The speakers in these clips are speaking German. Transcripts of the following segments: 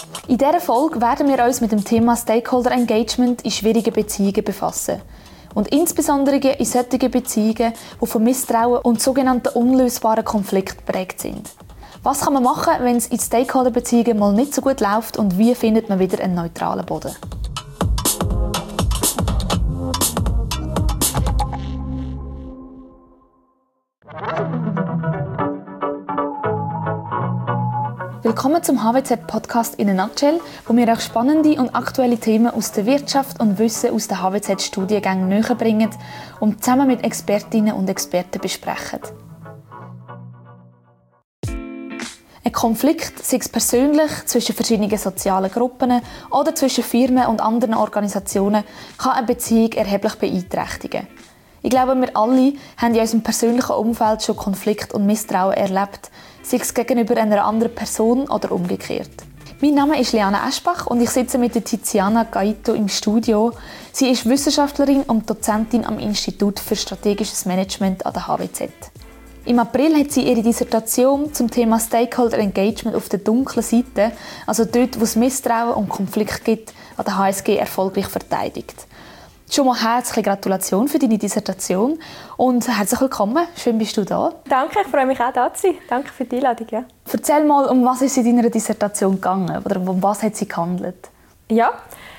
In dieser Folge werden wir uns mit dem Thema Stakeholder Engagement in schwierigen Beziehungen befassen. Und insbesondere in solchen Beziehungen, die von Misstrauen und sogenannten unlösbaren Konflikten geprägt sind. Was kann man machen, wenn es in Stakeholder-Beziehungen mal nicht so gut läuft und wie findet man wieder einen neutralen Boden? Willkommen zum HWZ-Podcast in a Nutshell, wo wir euch spannende und aktuelle Themen aus der Wirtschaft und Wissen aus den HWZ-Studiengängen näherbringen und zusammen mit Expertinnen und Experten besprechen. Ein Konflikt, sei es persönlich, zwischen verschiedenen sozialen Gruppen oder zwischen Firmen und anderen Organisationen, kann eine Beziehung erheblich beeinträchtigen. Ich glaube, wir alle haben in unserem persönlichen Umfeld schon Konflikt und Misstrauen erlebt, sei es gegenüber einer anderen Person oder umgekehrt. Mein Name ist Liana Eschbach und ich sitze mit der Tiziana Gaito im Studio. Sie ist Wissenschaftlerin und Dozentin am Institut für strategisches Management an der HWZ. Im April hat sie ihre Dissertation zum Thema Stakeholder Engagement auf der dunklen Seite, also dort, wo es Misstrauen und Konflikt gibt, an der HSG erfolgreich verteidigt. Schon mal herzliche Gratulation für deine Dissertation und herzlich willkommen. Schön bist du da. Danke, ich freue mich auch, da zu sein. Danke für die Einladung. Ja. Erzähl mal, um was ist in deiner Dissertation gegangen oder um was hat sie gehandelt? Ja,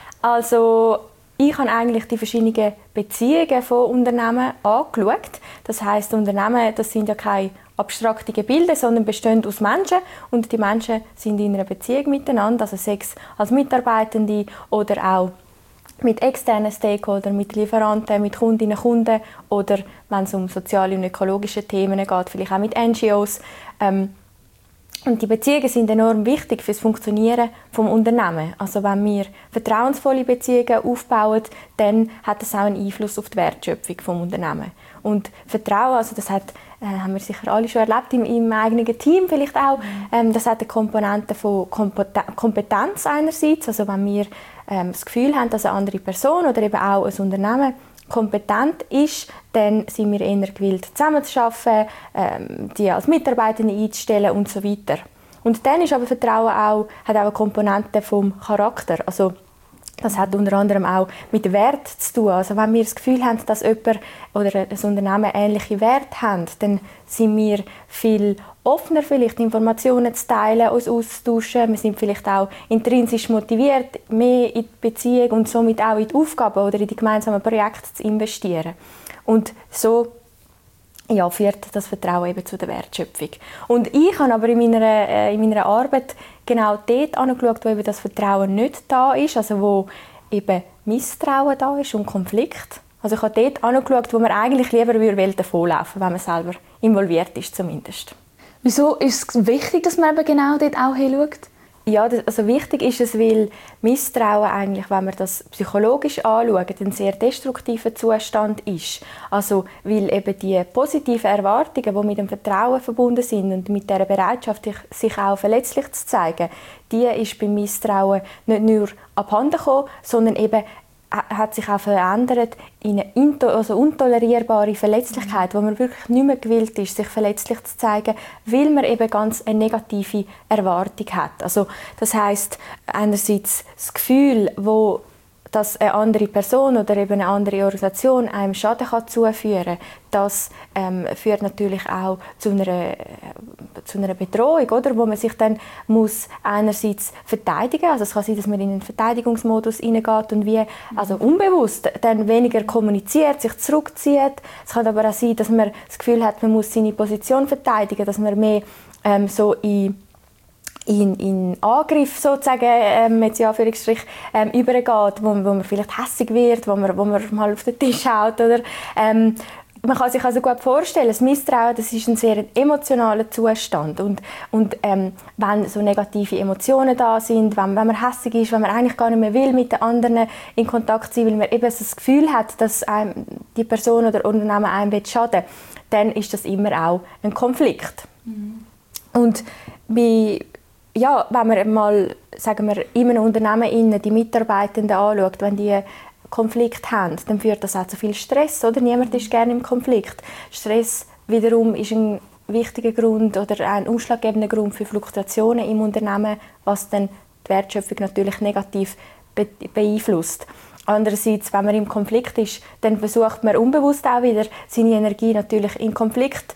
also ich habe eigentlich die verschiedenen Beziehungen von Unternehmen angeschaut. Das heisst, Unternehmen, das sind ja keine abstrakten Gebilde, sondern bestehen aus Menschen und die Menschen sind in einer Beziehung miteinander, also sei es als Mitarbeitende oder auch mit externen Stakeholdern, mit Lieferanten, mit Kundinnen und Kunden oder wenn es um soziale und ökologische Themen geht, vielleicht auch mit NGOs. Und die Beziehungen sind enorm wichtig für das Funktionieren des Unternehmens. Also wenn wir vertrauensvolle Beziehungen aufbauen, dann hat das auch einen Einfluss auf die Wertschöpfung des Unternehmens. Und Vertrauen, also das haben wir sicher alle schon erlebt im eigenen Team vielleicht auch, das hat eine Komponente von Kompetenz einerseits, also wenn wir das Gefühl haben, dass eine andere Person oder eben auch ein Unternehmen kompetent ist, dann sind wir eher gewillt, zusammenzuarbeiten, die als Mitarbeiter einzustellen und so weiter. Und dann ist aber Vertrauen hat auch eine Komponente vom Charakter. Also das hat unter anderem auch mit Wert zu tun. Also wenn wir das Gefühl haben, dass jemand oder ein Unternehmen ähnliche Werte haben, dann sind wir viel offener, vielleicht Informationen zu teilen, uns auszutauschen. Wir sind vielleicht auch intrinsisch motiviert, mehr in die Beziehung und somit auch in die Aufgaben oder in die gemeinsamen Projekte zu investieren. Und so führt das Vertrauen eben zu der Wertschöpfung. Und ich habe aber in meiner Arbeit genau dort angeschaut, wo eben das Vertrauen nicht da ist, also wo eben Misstrauen da ist und Konflikt. Also ich habe dort angeschaut, wo man eigentlich lieber davonlaufen würde, wenn man selber involviert ist zumindest. Wieso ist es wichtig, dass man eben genau dort auch hinschaut? Ja, also wichtig ist es, weil Misstrauen eigentlich, wenn man das psychologisch anschaut, ein sehr destruktiver Zustand ist. Also weil eben die positiven Erwartungen, die mit dem Vertrauen verbunden sind und mit der Bereitschaft, sich auch verletzlich zu zeigen, die ist beim Misstrauen nicht nur abhanden gekommen, sondern eben hat sich auch verändert in eine untolerierbare Verletzlichkeit, wo man wirklich nicht mehr gewillt ist, sich verletzlich zu zeigen, weil man eben ganz eine negative Erwartung hat. Also das heisst, einerseits das Gefühl, dass eine andere Person oder eben eine andere Organisation einem Schaden zuführen kann, das führt natürlich auch zu einer Bedrohung, oder? Wo man sich dann einerseits verteidigen muss. Also es kann sein, dass man in einen Verteidigungsmodus hineingeht und also unbewusst dann weniger kommuniziert, sich zurückzieht. Es kann aber auch sein, dass man das Gefühl hat, man muss seine Position verteidigen, dass man mehr so in Angriff sozusagen mit übergeht, wo man vielleicht hässig wird, wo man mal auf den Tisch haut oder man kann sich also gut vorstellen, das Misstrauen, das ist ein sehr emotionaler Zustand und wenn so negative Emotionen da sind, wenn man hässig ist, wenn man eigentlich gar nicht mehr will mit den anderen in Kontakt sein, weil man eben das Gefühl hat, dass die Person oder Unternehmen einem schaden will, dann ist das immer auch ein Konflikt. Mhm. Und wenn man mal, sagen wir, in einem Unternehmen die Mitarbeitenden anschaut, wenn die Konflikt haben, dann führt das auch zu viel Stress, oder? Niemand ist gerne im Konflikt. Stress wiederum ist ein wichtiger Grund oder ein ausschlaggebender Grund für Fluktuationen im Unternehmen, was dann die Wertschöpfung natürlich negativ beeinflusst. Andererseits, wenn man im Konflikt ist, dann versucht man unbewusst auch wieder, seine Energie natürlich in Konflikt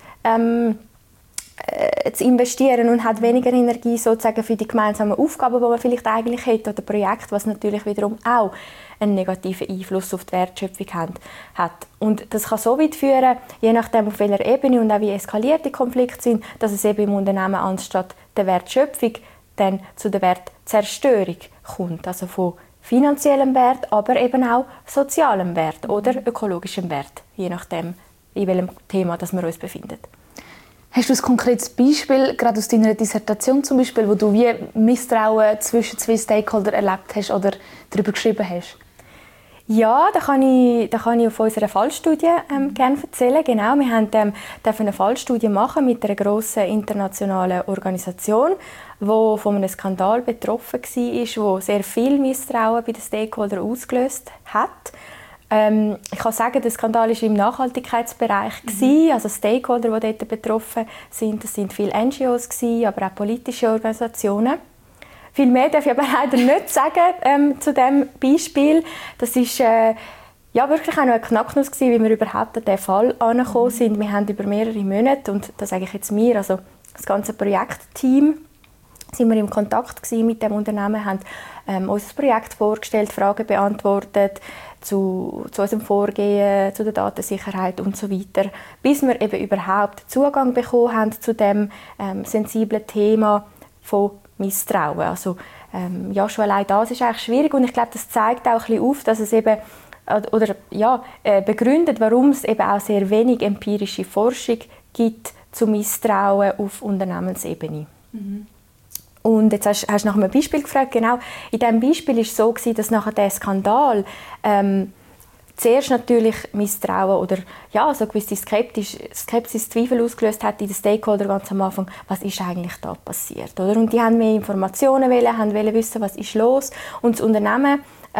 zu investieren und hat weniger Energie sozusagen für die gemeinsamen Aufgaben, die man vielleicht eigentlich hat, oder Projekte, was natürlich wiederum auch einen negativen Einfluss auf die Wertschöpfung hat. Und das kann so weit führen, je nachdem auf welcher Ebene und auch wie eskaliert die Konflikte sind, dass es eben im Unternehmen anstatt der Wertschöpfung dann zu der Wertzerstörung kommt, also von finanziellem Wert, aber eben auch sozialem Wert oder ökologischem Wert, je nachdem, in welchem Thema das wir uns befinden. Hast du ein konkretes Beispiel, gerade aus deiner Dissertation zum Beispiel, wo du wie Misstrauen zwischen zwei Stakeholdern erlebt hast oder darüber geschrieben hast? Ja, da kann ich auf unserer Fallstudie gerne erzählen. Genau, wir haben eine Fallstudie machen mit einer grossen internationalen Organisation, die von einem Skandal betroffen war, der sehr viel Misstrauen bei den Stakeholdern ausgelöst hat. Ich kann sagen, der Skandal war im Nachhaltigkeitsbereich. Also Stakeholder, die dort betroffen sind, das sind viele NGOs, aber auch politische Organisationen. Viel mehr darf ich aber leider nicht sagen zu diesem Beispiel. Das war wirklich auch noch eine Knacknuss, wie wir überhaupt an diesen Fall angekommen sind. Wir haben über mehrere Monate, und das sage ich jetzt mir, also das ganze Projektteam, sind wir im Kontakt mit dem Unternehmen, haben unser Projekt vorgestellt, Fragen beantwortet zu unserem Vorgehen, zu der Datensicherheit und so weiter, bis wir eben überhaupt Zugang bekommen haben zu dem sensiblen Thema von Misstrauen. Also schon allein das ist eigentlich schwierig, und ich glaube, das zeigt auch ein bisschen auf, dass es eben begründet, warum es eben auch sehr wenig empirische Forschung gibt zu Misstrauen auf Unternehmensebene. Und jetzt hast du nach einem Beispiel gefragt. Genau, in diesem Beispiel war es so, dass nach dem Skandal zuerst natürlich Misstrauen oder so gewisse Skepsis, Zweifel ausgelöst hat in den Stakeholdern ganz am Anfang, was ist eigentlich da passiert, oder? Und die haben mehr Informationen wollen wissen, was ist los. Und das Unternehmen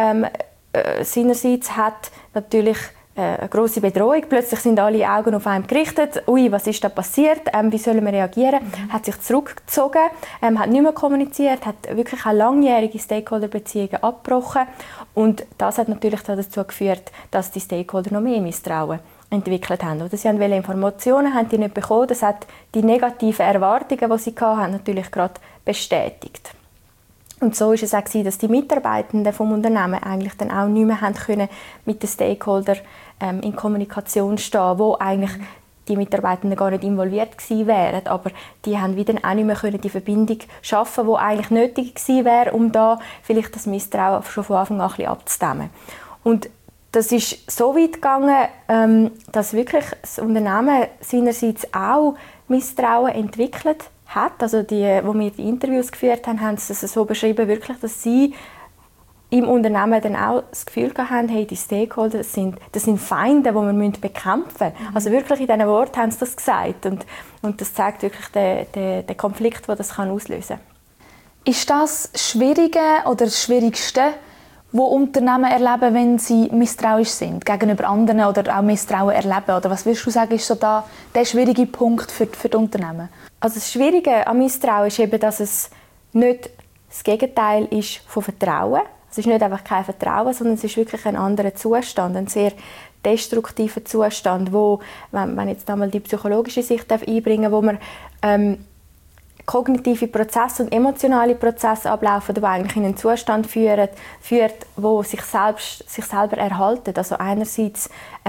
seinerseits hat natürlich eine grosse Bedrohung. Plötzlich sind alle Augen auf einen gerichtet. Ui, was ist da passiert? Wie sollen wir reagieren? Hat sich zurückgezogen, hat nicht mehr kommuniziert, hat wirklich auch langjährige Stakeholder-Beziehungen abgebrochen. Und das hat natürlich dazu geführt, dass die Stakeholder noch mehr Misstrauen entwickelt haben. Oder sie wollten Informationen, haben die nicht bekommen. Das hat die negativen Erwartungen, die sie hatten, natürlich gerade bestätigt. Und so war es auch, dass die Mitarbeitenden vom Unternehmen eigentlich dann auch nicht mehr können mit den Stakeholdern in Kommunikation stehen, wo eigentlich die Mitarbeitenden gar nicht involviert gewesen wären, aber die haben wieder auch nicht mehr die Verbindung schaffen, die eigentlich nötig gewesen wäre, um da vielleicht das Misstrauen schon von Anfang an ein bisschen abzudämmen. Und das ist so weit gegangen, dass wirklich das Unternehmen seinerseits auch Misstrauen entwickelt hat. Also wo wir die Interviews geführt haben, haben sie es so beschrieben, wirklich, dass sie im Unternehmen dann auch das Gefühl hatten, hey, die Stakeholder, das sind Feinde, die wir bekämpfen müssen. Also wirklich in diesen Worten haben sie das gesagt. Und das zeigt wirklich den Konflikt, den das auslösen kann. Ist das Schwierige oder das Schwierigste, was Unternehmen erleben, wenn sie misstrauisch sind gegenüber anderen oder auch Misstrauen erleben? Oder was würdest du sagen, ist so der schwierige Punkt für die Unternehmen? Also das Schwierige an Misstrauen ist eben, dass es nicht das Gegenteil ist von Vertrauen. Es ist nicht einfach kein Vertrauen, sondern es ist wirklich ein anderer Zustand, ein sehr destruktiver Zustand, wo, wenn jetzt einmal die psychologische Sicht einbringen darf, wo man kognitive Prozesse und emotionale Prozesse ablaufen, die eigentlich in einen Zustand führt, wo sich selber erhalten. Also einerseits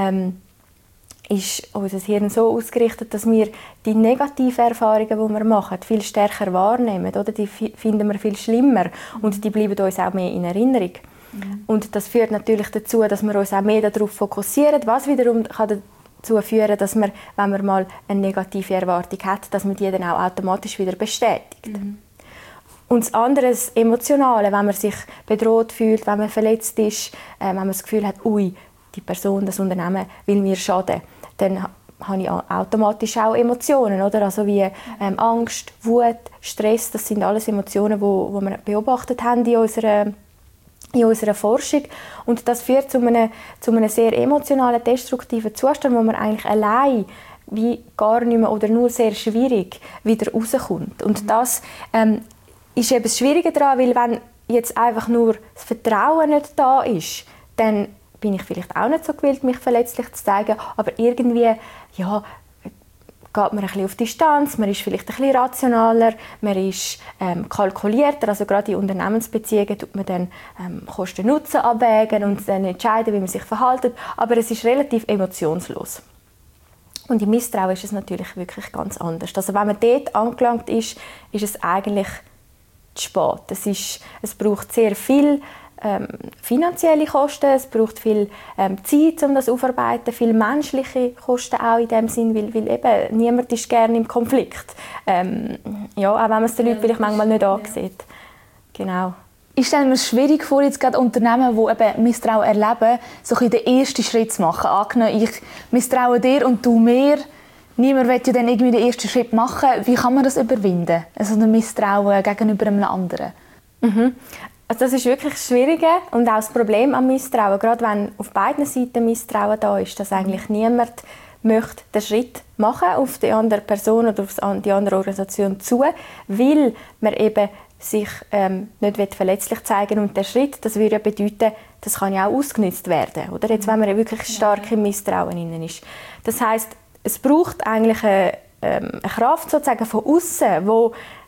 ist unser Hirn so ausgerichtet, dass wir die negativen Erfahrungen, die wir machen, viel stärker wahrnehmen. Oder? Die finden wir viel schlimmer und die bleiben uns auch mehr in Erinnerung. Und das führt natürlich dazu, dass wir uns auch mehr darauf fokussieren, was wiederum kann dazu führen, dass man, wenn man mal eine negative Erwartung hat, dass man die dann auch automatisch wieder bestätigt. Und das andere, das Emotionale, wenn man sich bedroht fühlt, wenn man verletzt ist, wenn man das Gefühl hat, ui, die Person, das Unternehmen will mir schaden, dann habe ich automatisch auch Emotionen, oder? Also wie Angst, Wut, Stress, das sind alles Emotionen, die wir beobachtet haben in unserer Forschung. Und das führt zu einem sehr emotionalen, destruktiven Zustand, wo man eigentlich allein wie gar nicht mehr oder nur sehr schwierig wieder rauskommt. Und das ist eben das Schwierige daran, weil jetzt einfach nur das Vertrauen nicht da ist, dann bin ich vielleicht auch nicht so gewillt, mich verletzlich zu zeigen, aber irgendwie, ja, geht man ein bisschen auf Distanz, man ist vielleicht ein bisschen rationaler, man ist kalkulierter, also gerade in Unternehmensbeziehungen tut man dann Kosten-Nutzen abwägen und dann entscheiden, wie man sich verhält, aber es ist relativ emotionslos. Und im Misstrauen ist es natürlich wirklich ganz anders. Also wenn man dort angelangt ist, ist es eigentlich zu spät. Es braucht sehr viel finanzielle Kosten, es braucht viel Zeit, um das aufzuarbeiten, viel menschliche Kosten auch in dem Sinn, weil eben niemand ist gerne im Konflikt. Ja, auch wenn man es den Leuten vielleicht manchmal nicht ansieht. Genau. Ich stelle mir schwierig vor, jetzt gerade Unternehmen, die eben Misstrauen erleben, so den ersten Schritt zu machen. Angenommen, ich misstraue dir und du mir. Niemand will ja dann irgendwie den ersten Schritt machen. Wie kann man das überwinden? Also ein Misstrauen gegenüber einem anderen. Also das ist wirklich das Schwierige und auch das Problem am Misstrauen. Gerade wenn auf beiden Seiten Misstrauen da ist, dass eigentlich niemand möchte den Schritt machen auf die andere Person oder auf die andere Organisation zu, weil man eben sich nicht verletzlich zeigen will. Und der Schritt, das würde bedeuten, das kann ja auch ausgenutzt werden. Oder? Jetzt, wenn man wirklich stark im Misstrauen ist. Das heisst, es braucht eigentlich eine Kraft sozusagen von außen, wo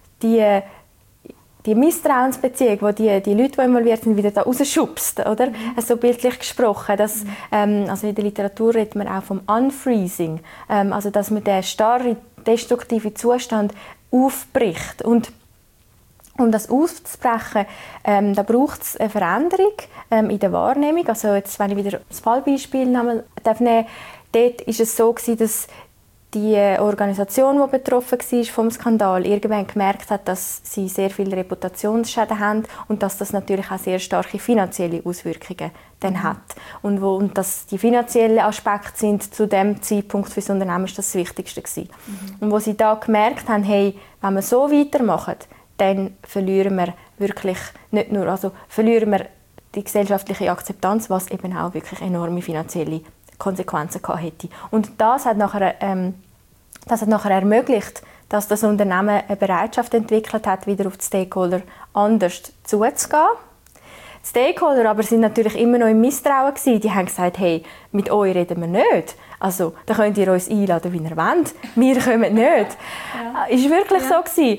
die Misstrauensbeziehung, wo die Leute, die involviert sind, wieder da rausschubst, oder? Also bildlich gesprochen. Dass, also in der Literatur redet man auch vom Unfreezing, also dass man den starren, destruktiven Zustand aufbricht. Und um das aufzubrechen, da braucht es eine Veränderung in der Wahrnehmung. Also jetzt, wenn ich wieder das Fallbeispiel nehmen darf, dort war es so, dass die Organisation, die betroffen war vom Skandal, irgendwann gemerkt hat, dass sie sehr viele Reputationsschäden haben und dass das natürlich auch sehr starke finanzielle Auswirkungen dann hat. Und dass die finanziellen Aspekte sind zu dem Zeitpunkt für das Unternehmen das Wichtigste gewesen. Und wo sie da gemerkt haben, hey, wenn wir so weitermachen, dann verlieren wir wirklich nicht nur, also verlieren wir die gesellschaftliche Akzeptanz, was eben auch wirklich enorme finanzielle Konsequenzen gehabt hätte. Und das hat nachher ermöglicht, dass das Unternehmen eine Bereitschaft entwickelt hat, wieder auf die Stakeholder anders zuzugehen. Die Stakeholder aber sind natürlich immer noch im Misstrauen gewesen. Die haben gesagt, hey, mit euch reden wir nicht. Also, da könnt ihr uns einladen, wie ihr wollt. Wir kommen nicht. Ja. Ist wirklich so gewesen.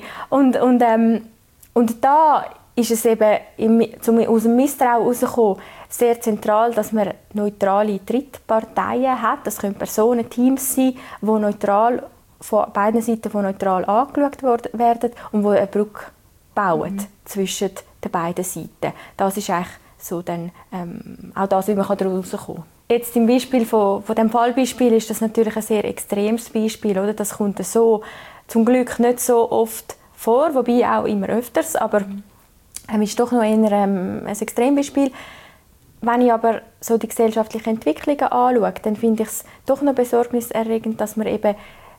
Und da ist es eben, aus dem Misstrauen herauszukommen, sehr zentral, dass man neutrale Drittparteien hat. Das können Personen, Teams sein, die neutral, von beiden Seiten neutral angeschaut werden und die eine Brücke bauen zwischen den beiden Seiten. Das ist eigentlich so dann, auch das, wie man daraus kommen kann. Jetzt im Beispiel von dem Fallbeispiel ist das natürlich ein sehr extremes Beispiel. Oder? Das kommt so zum Glück nicht so oft vor, wobei auch immer öfters, aber ist doch noch eher ein Extrembeispiel. Wenn ich aber so die gesellschaftlichen Entwicklungen anschaue, dann finde ich es doch noch besorgniserregend, dass man eben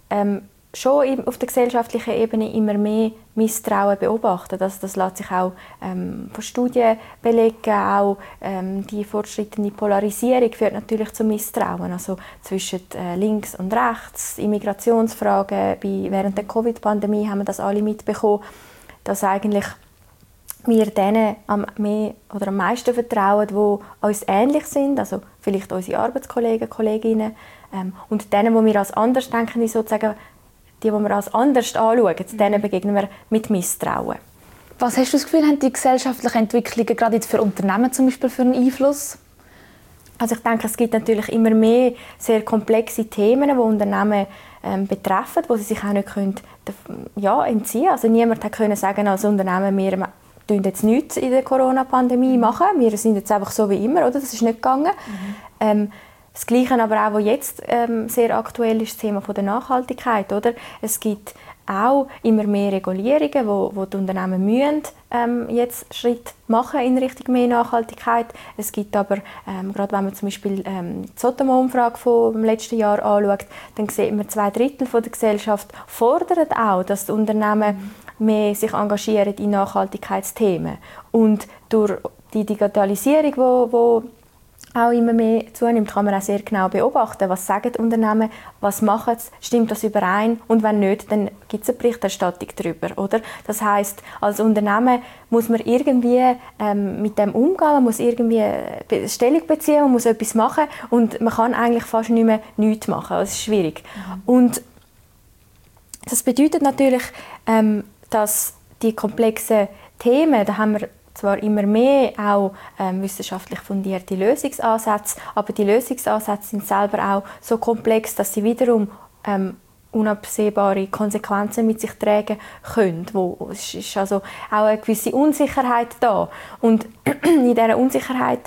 schon auf der gesellschaftlichen Ebene immer mehr Misstrauen beobachtet. Das lässt sich auch von Studien belegen. Auch die fortschreitende Polarisierung führt natürlich zu Misstrauen. Also zwischen links und rechts, Immigrationsfragen. Während der Covid-Pandemie haben wir das alle mitbekommen, dass eigentlich wir denen am meisten vertrauen, die uns ähnlich sind, also vielleicht unsere Arbeitskollegen, Kolleginnen, und denen, die wir als anders denken, sozusagen, die wir als anders anschauen, denen begegnen wir mit Misstrauen. Was hast du das Gefühl, haben die gesellschaftlichen Entwicklungen gerade jetzt für Unternehmen zum Beispiel für einen Einfluss? Also ich denke, es gibt natürlich immer mehr sehr komplexe Themen, die Unternehmen betreffen, wo sie sich auch nicht entziehen können. Also niemand konnte sagen, als Unternehmen, wir tun jetzt nichts in der Corona-Pandemie machen. Wir sind jetzt einfach so wie immer, oder? Das ist nicht gegangen. Das Gleiche aber auch, was jetzt sehr aktuell ist, das Thema der Nachhaltigkeit, oder? Es gibt auch immer mehr Regulierungen, wo die Unternehmen müssen, jetzt Schritt machen in Richtung mehr Nachhaltigkeit. Es gibt aber, gerade wenn man zum Beispiel die Sotomo-Umfrage vom letzten Jahr anschaut, dann sieht man, 2/3 der Gesellschaft fordern auch, dass die Unternehmen mehr sich engagieren in Nachhaltigkeitsthemen. Und durch die Digitalisierung, auch immer mehr zunimmt, kann man auch sehr genau beobachten, was sagen die Unternehmen, was machen sie, stimmt das überein und wenn nicht, dann gibt es eine Berichterstattung darüber, oder? Das heisst, als Unternehmen muss man irgendwie mit dem umgehen, man muss irgendwie Stellung beziehen, man muss etwas machen und man kann eigentlich fast nicht mehr nichts machen, das ist schwierig. Und das bedeutet natürlich, dass die komplexen Themen, da haben wir zwar immer mehr auch wissenschaftlich fundierte Lösungsansätze, aber die Lösungsansätze sind selber auch so komplex, dass sie wiederum unabsehbare Konsequenzen mit sich tragen können. Es ist also auch eine gewisse Unsicherheit da. Und in dieser Unsicherheit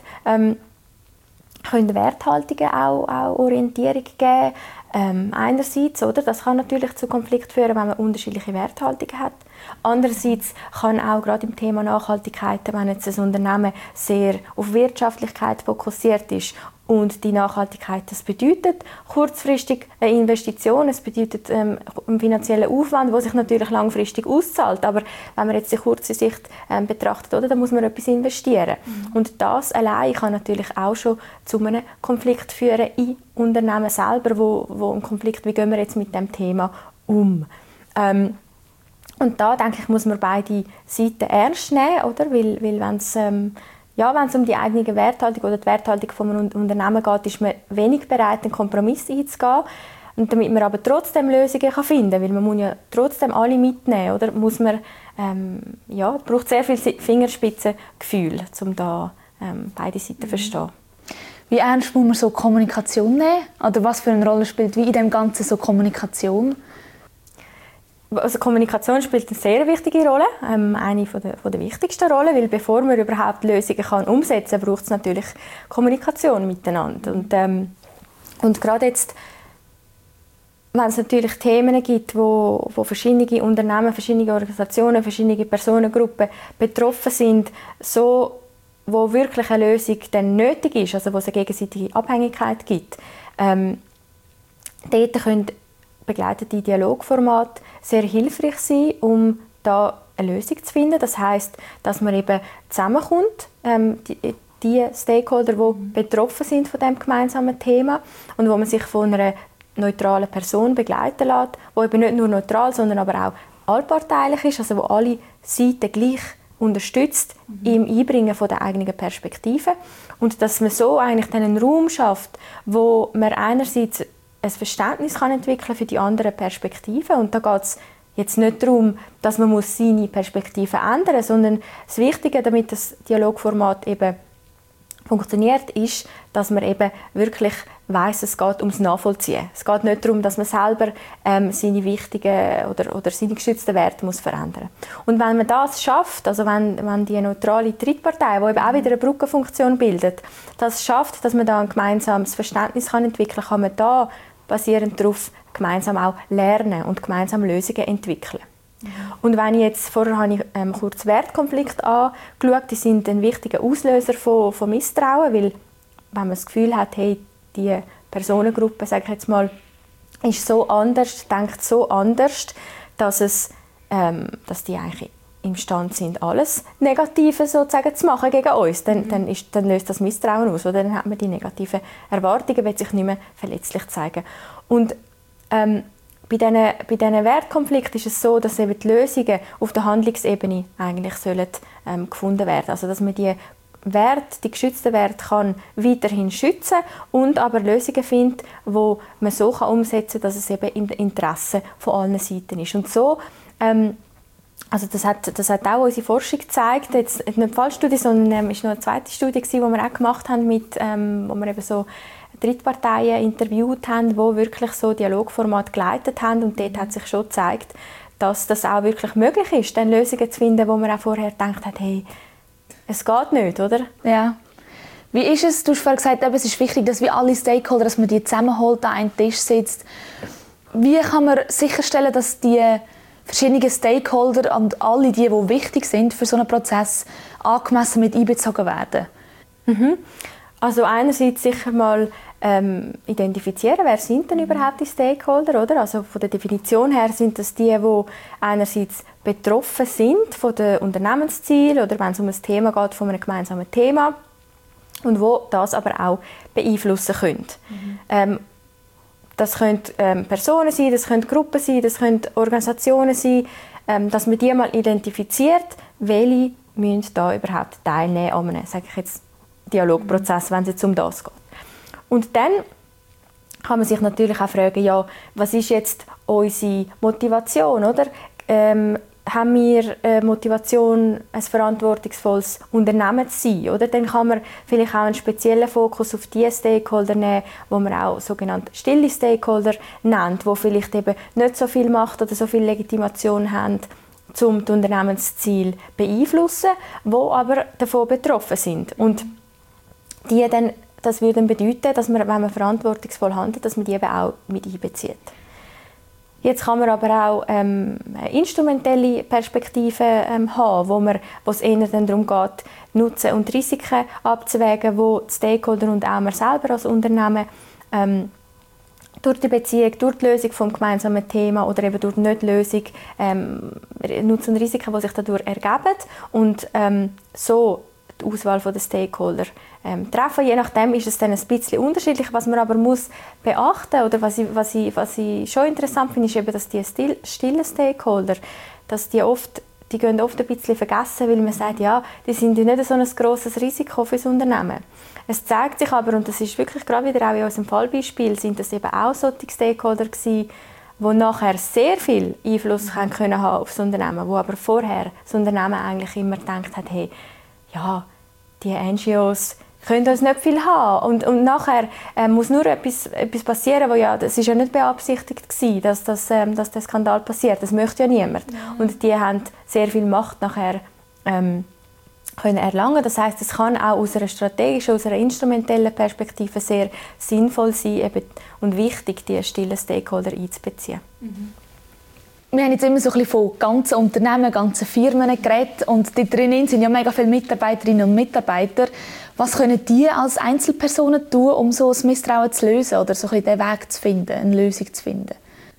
können Werthaltungen auch Orientierung geben. Einerseits, oder, das kann natürlich zu Konflikt führen, wenn man unterschiedliche Werthaltungen hat. Andererseits kann auch gerade im Thema Nachhaltigkeit, wenn jetzt ein Unternehmen sehr auf Wirtschaftlichkeit fokussiert ist und die Nachhaltigkeit, das bedeutet kurzfristig eine Investition, es bedeutet einen finanziellen Aufwand, der sich natürlich langfristig auszahlt, aber wenn man jetzt die kurze Sicht betrachtet, oder, dann muss man etwas investieren. Und das allein kann natürlich auch schon zu einem Konflikt führen in Unternehmen selber, wo ein Konflikt, wie gehen wir jetzt mit dem Thema um? Und da, denke ich, muss man beide Seiten ernst nehmen, oder? Weil wenn es um die eigene Werthaltung oder die Werthaltung von einem Unternehmen geht, ist man wenig bereit, einen Kompromiss einzugehen. Und damit man aber trotzdem Lösungen finden kann, weil man muss ja trotzdem alle mitnehmen, oder? Muss man, braucht sehr viel Fingerspitzengefühl, um da beide Seiten zu verstehen. Wie ernst muss man so Kommunikation nehmen? Oder was für eine Rolle spielt wie in dem Ganzen so Kommunikation? Also Kommunikation spielt eine sehr wichtige Rolle, eine von der wichtigsten Rollen, weil bevor man überhaupt Lösungen umsetzen kann, braucht es natürlich Kommunikation miteinander. Und gerade jetzt, wenn es natürlich Themen gibt, wo verschiedene Unternehmen, verschiedene Organisationen, verschiedene Personengruppen betroffen sind, wo wirklich eine Lösung dann nötig ist, also wo es eine gegenseitige Abhängigkeit gibt, dort können begleitete Dialogformate sehr hilfreich sein, um da eine Lösung zu finden. Das heisst, dass man eben zusammenkommt, die Stakeholder, die betroffen sind von dem gemeinsamen Thema und wo man sich von einer neutralen Person begleiten lässt, die eben nicht nur neutral, sondern aber auch allparteilich ist, also wo alle Seiten gleich unterstützt im Einbringen von der eigenen Perspektive und dass man so eigentlich dann einen Raum schafft, wo man einerseits ein Verständnis kann entwickeln für die anderen Perspektiven. Und da geht es jetzt nicht darum, dass man seine Perspektive ändern muss, sondern das Wichtige, damit das Dialogformat eben funktioniert, ist, dass man eben wirklich weiss, es geht ums Nachvollziehen. Es geht nicht darum, dass man selber seine wichtigen oder seine geschützten Werte muss verändern muss. Und wenn man das schafft, also wenn die neutrale Drittpartei, die eben auch wieder eine Brückenfunktion bildet, das schafft, dass man da ein gemeinsames Verständnis entwickeln kann man da basierend darauf gemeinsam auch lernen und gemeinsam Lösungen entwickeln. Und wenn ich jetzt, vorher habe ich kurz Wertkonflikt angeschaut, die sind ein wichtiger Auslöser von Misstrauen, weil wenn man das Gefühl hat, hey, die Personengruppe, sage ich jetzt mal, ist so anders, denkt so anders, dass die eigentlich imstande sind, alles Negative sozusagen zu machen gegen uns, dann löst das Misstrauen aus, oder dann hat man die negativen Erwartungen, will sich nicht mehr verletzlich zeigen. Und bei diesen Wertkonflikten ist es so, dass eben die Lösungen auf der Handlungsebene eigentlich sollen, gefunden werden. Also dass man die geschützten Werte kann weiterhin schützen und aber Lösungen findet, die man so umsetzen kann, dass es eben im Interesse von allen Seiten ist. Und so also das hat auch unsere Forschung gezeigt, jetzt nicht eine Fallstudie, sondern es war noch eine zweite Studie, die wir auch gemacht haben, wo wir eben so Drittparteien interviewt haben, die wirklich so Dialogformat geleitet haben und dort hat sich schon gezeigt, dass das auch wirklich möglich ist, dann Lösungen zu finden, wo man auch vorher gedacht hat, hey, es geht nicht, oder? Ja. Wie ist es? Du hast vorhin gesagt, es ist wichtig, dass wir alle Stakeholder, dass man die zusammenholt, an einen Tisch sitzt. Wie kann man sicherstellen, dass die verschiedene Stakeholder und alle die wichtig sind für so einen Prozess, angemessen mit einbezogen werden? Also einerseits sicher mal identifizieren, wer sind denn überhaupt die Stakeholder, oder? Also von der Definition her sind das die einerseits betroffen sind von den Unternehmenszielen oder wenn es um ein Thema geht, von einem gemeinsamen Thema. und wo das aber auch beeinflussen können. Das können Personen sein, das können Gruppen sein, das können Organisationen sein, dass man die mal identifiziert, welche müssen da überhaupt teilnehmen an einem, sage ich jetzt, Dialogprozess, wenn es jetzt um das geht. Und dann kann man sich natürlich auch fragen, ja, was ist jetzt unsere Motivation, oder? Haben wir Motivation, ein verantwortungsvolles Unternehmen zu sein? Oder? Dann kann man vielleicht auch einen speziellen Fokus auf die Stakeholder nehmen, wo man auch sogenannte stille Stakeholder nennt, die vielleicht eben nicht so viel Macht oder so viel Legitimation haben, um die Unternehmensziele zu beeinflussen, die aber davon betroffen sind. Und die dann, das würde dann bedeuten, dass man, wenn man verantwortungsvoll handelt, dass man die eben auch mit einbezieht. Jetzt kann man aber auch eine instrumentelle Perspektive haben, wo es eher dann darum geht, Nutzen und Risiken abzuwägen, wo die Stakeholder und auch man selber als Unternehmen durch die Beziehung, durch die Lösung des gemeinsamen Themas oder eben durch die Nicht-Lösung Nutzen und Risiken, die sich dadurch ergeben und so die Auswahl der Stakeholder treffen. Je nachdem ist es dann ein bisschen unterschiedlich. Was man aber muss beachten oder was ich schon interessant finde, ist eben, dass die stillen Stakeholder, dass die gehen oft ein bisschen vergessen, weil man sagt, ja, die sind ja nicht so ein grosses Risiko für das Unternehmen. Es zeigt sich aber, und das ist wirklich gerade wieder auch in unserem Fallbeispiel, sind das eben auch solche Stakeholder gewesen, die nachher sehr viel Einfluss können haben auf das Unternehmen, wo aber vorher das Unternehmen eigentlich immer gedacht hat, hey, ja, die NGOs können uns nicht viel haben. Und nachher muss nur etwas passieren, wo ja, das ist ja nicht beabsichtigt gewesen, dass der Skandal passiert. Das möchte ja niemand. Ja. Und die haben sehr viel Macht nachher können erlangen. Das heißt, es kann auch aus einer strategischen, aus einer instrumentellen Perspektive sehr sinnvoll sein eben, und wichtig, die stillen Stakeholder einzubeziehen. Wir haben jetzt immer so ein bisschen von ganzen Unternehmen, ganzen Firmen geredet und dort drinnen sind ja mega viele Mitarbeiterinnen und Mitarbeiter. Was können die als Einzelpersonen tun, um so ein Misstrauen zu lösen oder so ein bisschen den Weg zu finden, eine Lösung zu finden?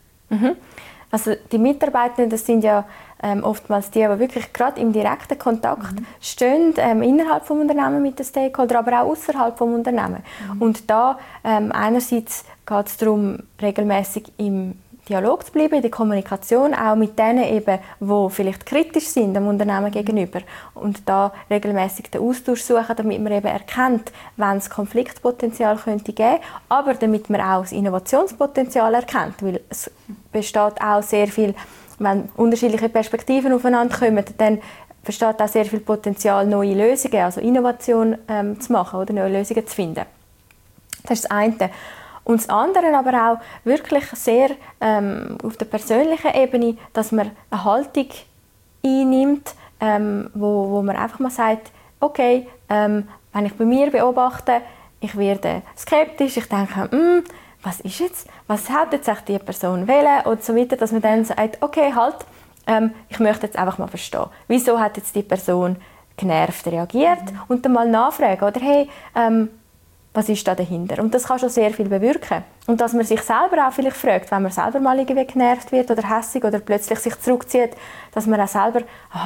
Also die Mitarbeitenden, das sind ja oftmals die wirklich gerade im direkten Kontakt stehen, innerhalb des Unternehmens mit den Stakeholdern, aber auch außerhalb des Unternehmens. Und da einerseits geht es darum, regelmäßig im Dialog zu bleiben, in der Kommunikation, auch mit denen eben, die vielleicht kritisch sind dem Unternehmen gegenüber. Und da regelmäßig den Austausch suchen, damit man eben erkennt, wenn es Konfliktpotenzial könnte geben, aber damit man auch das Innovationspotenzial erkennt, weil es besteht auch sehr viel, wenn unterschiedliche Perspektiven aufeinander kommen, dann besteht auch sehr viel Potenzial, neue Lösungen, also Innovation zu machen oder neue Lösungen zu finden. Das ist das eine. Und das andere aber auch wirklich sehr auf der persönlichen Ebene, dass man eine Haltung einnimmt, wo man einfach mal sagt, okay, wenn ich bei mir beobachte, ich werde skeptisch, ich denke, was ist jetzt, was hat jetzt die Person wählen und so weiter, dass man dann sagt, okay, halt, ich möchte jetzt einfach mal verstehen, wieso hat jetzt die Person genervt reagiert und dann mal nachfragen, oder hey, was ist da dahinter? Und das kann schon sehr viel bewirken. Und dass man sich selber auch vielleicht fragt, wenn man selber mal irgendwie genervt wird oder hässig oder plötzlich sich zurückzieht, dass man auch selber,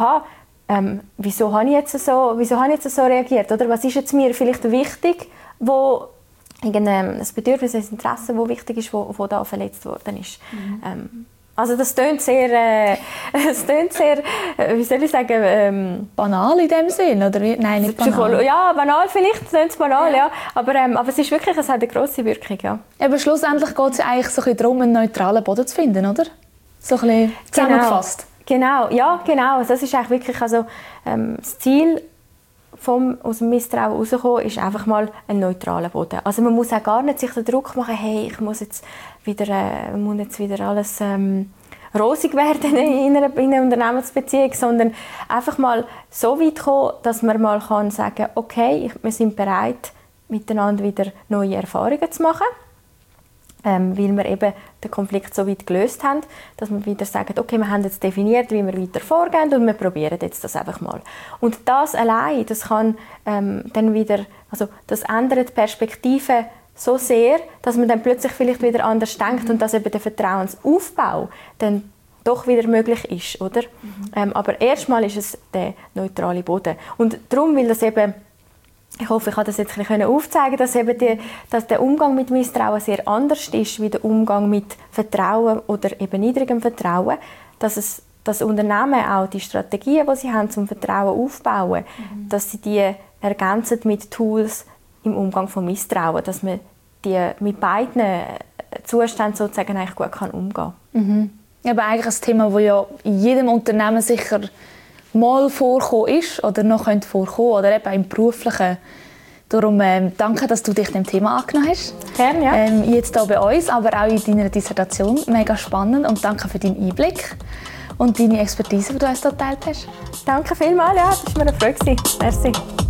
wieso habe ich jetzt so reagiert? Oder was ist jetzt mir vielleicht wichtig, wo irgendein Bedürfnis, ein Interesse, das wichtig ist, wo da verletzt worden ist. Also das klingt sehr, wie soll ich sagen, banal in dem Sinn, oder? Nein, nicht banal. Ja, banal vielleicht, klingt es banal, ja. Aber es ist wirklich, es hat eine grosse Wirkung, ja. Aber schlussendlich geht es eigentlich so ein bisschen darum, einen neutralen Boden zu finden, oder? So ein bisschen zusammengefasst. Genau, ja, genau. Das ist eigentlich wirklich, also das Ziel aus dem Misstrauen herauskommen, ist einfach mal ein neutraler Boden. Also man muss auch gar nicht sich den Druck machen, hey, ich muss jetzt wieder alles rosig werden in einer Unternehmensbeziehung, sondern einfach mal so weit kommen, dass man mal sagen kann, okay, wir sind bereit, miteinander wieder neue Erfahrungen zu machen. Weil wir eben den Konflikt so weit gelöst haben, dass wir wieder sagen, okay, wir haben jetzt definiert, wie wir weiter vorgehen und wir probieren jetzt das einfach mal. Und das allein, das kann dann wieder, also das ändert die Perspektive so sehr, dass man dann plötzlich vielleicht wieder anders denkt und dass eben der Vertrauensaufbau dann doch wieder möglich ist, oder? Aber erstmal ist es der neutrale Boden. Und darum, weil das eben Ich hoffe, ich konnte das jetzt ein bisschen aufzeigen, dass, eben dass der Umgang mit Misstrauen sehr anders ist wie der Umgang mit Vertrauen oder eben niedrigem Vertrauen. Dass das Unternehmen auch die Strategien, die sie haben, zum Vertrauen aufbauen, dass sie die ergänzen mit Tools im Umgang von Misstrauen, dass man die mit beiden Zuständen sozusagen eigentlich gut umgehen kann. Aber eigentlich ein Thema, das ja in jedem Unternehmen sicher mal vorkommen ist oder noch vorkommen könnte, oder eben im Beruflichen. Darum danke, dass du dich dem Thema angenommen hast. Gerne, ja. Jetzt hier bei uns, aber auch in deiner Dissertation. Mega spannend und danke für deinen Einblick und deine Expertise, die du uns hier geteilt hast. Danke vielmals, ja, das war mir eine Freude. Merci.